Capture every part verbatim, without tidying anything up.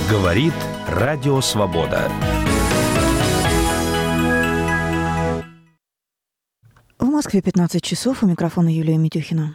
Говорит Радио Свобода. В Москве пятнадцать часов. У микрофона Юлия Митюхина.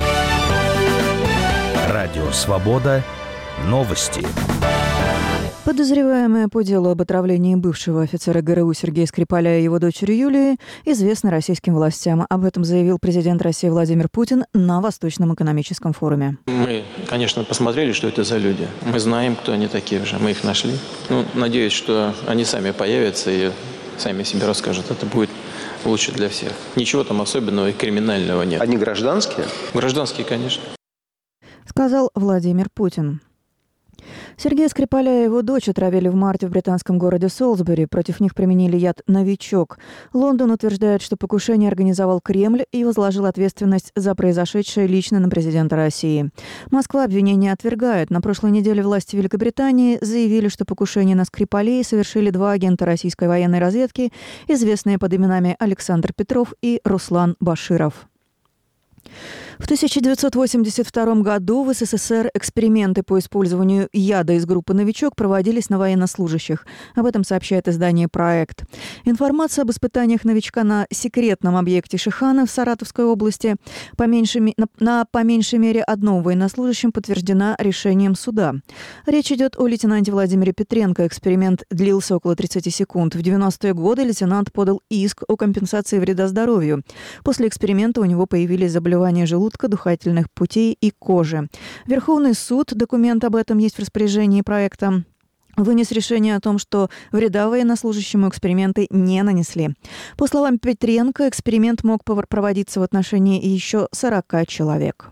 Радио Свобода. Новости. Подозреваемая по делу об отравлении бывшего офицера ГРУ Сергея Скрипаля и его дочери Юлии известна российским властям. Об этом заявил президент России Владимир Путин на Восточном экономическом форуме. Мы, конечно, посмотрели, что это за люди. Мы знаем, кто они такие уже. Мы их нашли. Ну, надеюсь, что они сами появятся и сами себе расскажут. Это будет лучше для всех. Ничего там особенного и криминального нет. Они гражданские? Гражданские, конечно. Сказал Владимир Путин. Сергея Скрипаля и его дочь отравили в марте в британском городе Солсбери. Против них применили яд «Новичок». Лондон утверждает, что покушение организовал Кремль и возложил ответственность за произошедшее лично на президента России. Москва обвинение отвергает. На прошлой неделе власти Великобритании заявили, что покушение на Скрипалей совершили два агента российской военной разведки, известные под именами Александр Петров и Руслан Баширов. В тысяча девятьсот восемьдесят втором году в СССР эксперименты по использованию яда из группы «Новичок» проводились на военнослужащих. Об этом сообщает издание «Проект». Информация об испытаниях «Новичка» на секретном объекте Шиханы в Саратовской области по меньшей, на, на по меньшей мере одном военнослужащем подтверждена решением суда. Речь идет о лейтенанте Владимире Петренко. Эксперимент длился около тридцати секунд. В девяностые годы лейтенант подал иск о компенсации вреда здоровью. После эксперимента у него появились заболевания желудка, дыхательных путей и кожи. Верховный суд, документ об этом есть в распоряжении проекта, вынес решение о том, что вреда военнослужащему эксперименты не нанесли. По словам Петренко, эксперимент мог проводиться в отношении еще сорока человек.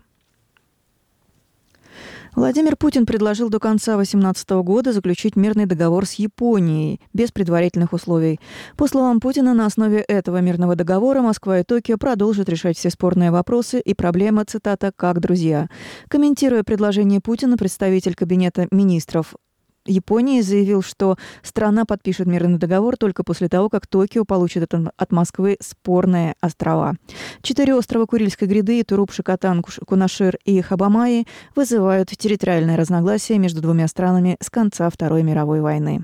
Владимир Путин предложил до конца две тысячи восемнадцатого года заключить мирный договор с Японией без предварительных условий. По словам Путина, на основе этого мирного договора Москва и Токио продолжат решать все спорные вопросы и проблемы, цитата, «как друзья». Комментируя предложение Путина, представитель Кабинета министров Японии заявил, что страна подпишет мирный договор только после того, как Токио получит от Москвы спорные острова. Четыре острова Курильской гряды, Туруп, Шикотан, Кунашир и Хабамаи вызывают территориальные разногласия между двумя странами с конца Второй мировой войны.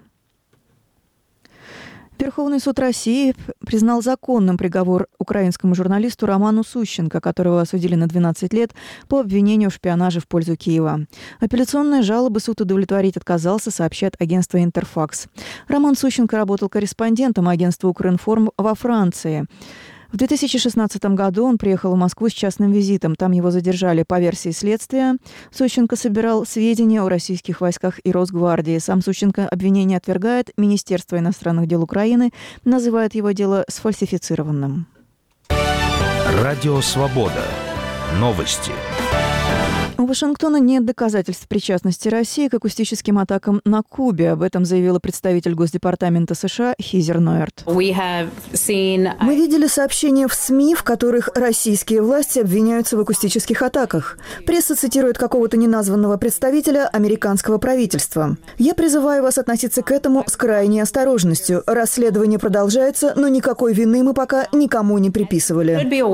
Верховный суд России признал законным приговор украинскому журналисту Роману Сущенко, которого осудили на двенадцать лет по обвинению в шпионаже в пользу Киева. Апелляционные жалобы суд удовлетворить отказался, сообщает агентство «Интерфакс». Роман Сущенко работал корреспондентом агентства «Укринформ» во Франции. В две тысячи шестнадцатом году он приехал в Москву с частным визитом. Там его задержали по версии следствия. Сущенко собирал сведения о российских войсках и Росгвардии. Сам Сущенко обвинение отвергает. Министерство иностранных дел Украины называет его дело сфальсифицированным. Радио Свобода. Новости. У Вашингтона нет доказательств причастности России к акустическим атакам на Кубе. Об этом заявила представитель Госдепартамента США Хизер Нойерт. Seen... Мы видели сообщения в СМИ, в которых российские власти обвиняются в акустических атаках. Пресса цитирует какого-то неназванного представителя американского правительства. Я призываю вас относиться к этому с крайней осторожностью. Расследование продолжается, но никакой вины мы пока никому не приписывали.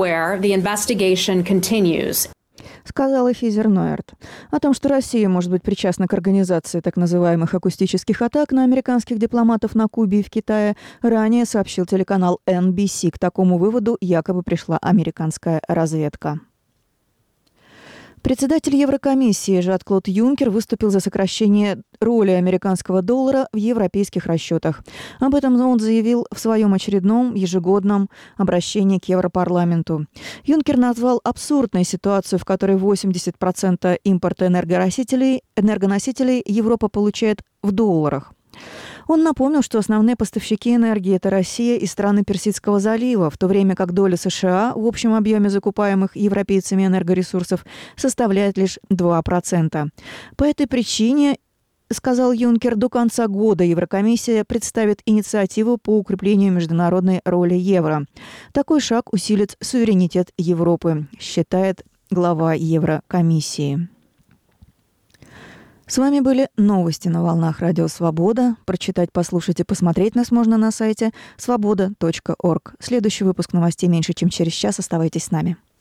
Сказала Хизер Нойерт. О том, что Россия может быть причастна к организации так называемых акустических атак на американских дипломатов на Кубе и в Китае, ранее сообщил телеканал эн би си. К такому выводу якобы пришла американская разведка. Председатель Еврокомиссии Жан-Клод Юнкер выступил за сокращение роли американского доллара в европейских расчетах. Об этом он заявил в своем очередном ежегодном обращении к Европарламенту. Юнкер назвал абсурдной ситуацию, в которой восемьдесят процентов импорта энергоносителей, энергоносителей Европа получает в долларах. Он напомнил, что основные поставщики энергии – это Россия и страны Персидского залива, в то время как доля США в общем объеме закупаемых европейцами энергоресурсов составляет лишь два процента. По этой причине, сказал Юнкер, до конца года Еврокомиссия представит инициативу по укреплению международной роли евро. Такой шаг усилит суверенитет Европы, считает глава Еврокомиссии. С вами были новости на волнах Радио Свобода. Прочитать, послушать и посмотреть нас можно на сайте свобода точка орг. Следующий выпуск новостей меньше, чем через час. Оставайтесь с нами.